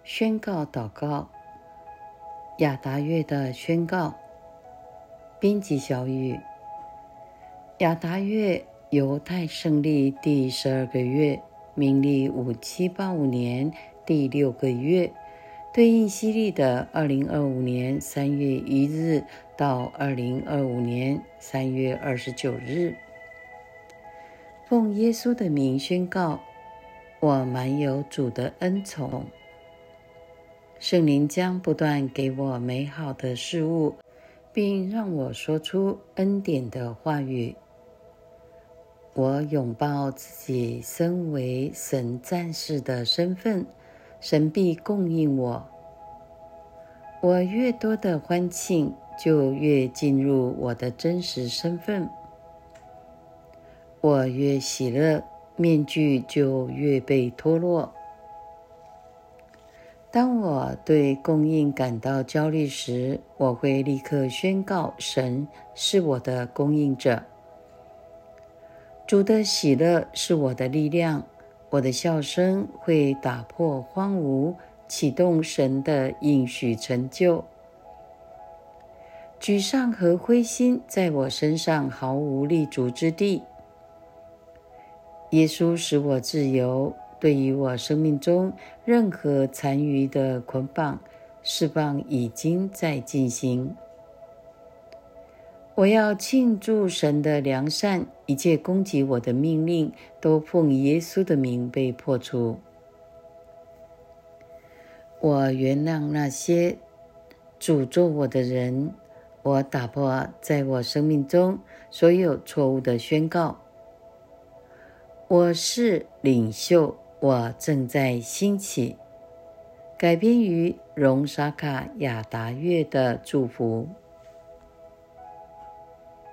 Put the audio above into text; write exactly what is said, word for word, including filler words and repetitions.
宣告祷告，亚达月的宣告。编辑小语：亚达月犹太胜利第十二个月，民历五七八五年第六个月，对应西历的二零二五年三月一日到二零二五年三月二十九日。奉耶稣的名宣告，我满有主的恩宠。圣灵将不断给我美好的事物，并让我说出恩典的话语。我拥抱自己身为神战士的身份，神必供应我。我越多的欢庆，就越进入我的真实身份。我越喜乐，面具就越被脱落。当我对供应感到焦虑时，我会立刻宣告神是我的供应者。主的喜乐是我的力量，我的笑声会打破荒芜，启动神的应许成就。沮丧和灰心在我身上毫无立足之地。耶稣使我自由，对于我生命中任何残余的捆绑，释放已经在进行。我要庆祝神的良善，一切攻击我的命令都奉耶稣的名被破除。我原谅那些诅咒我的人，我打破在我生命中所有错误的宣告。我是领袖，我正在兴起。改编于荣沙卡亚达月的祝福。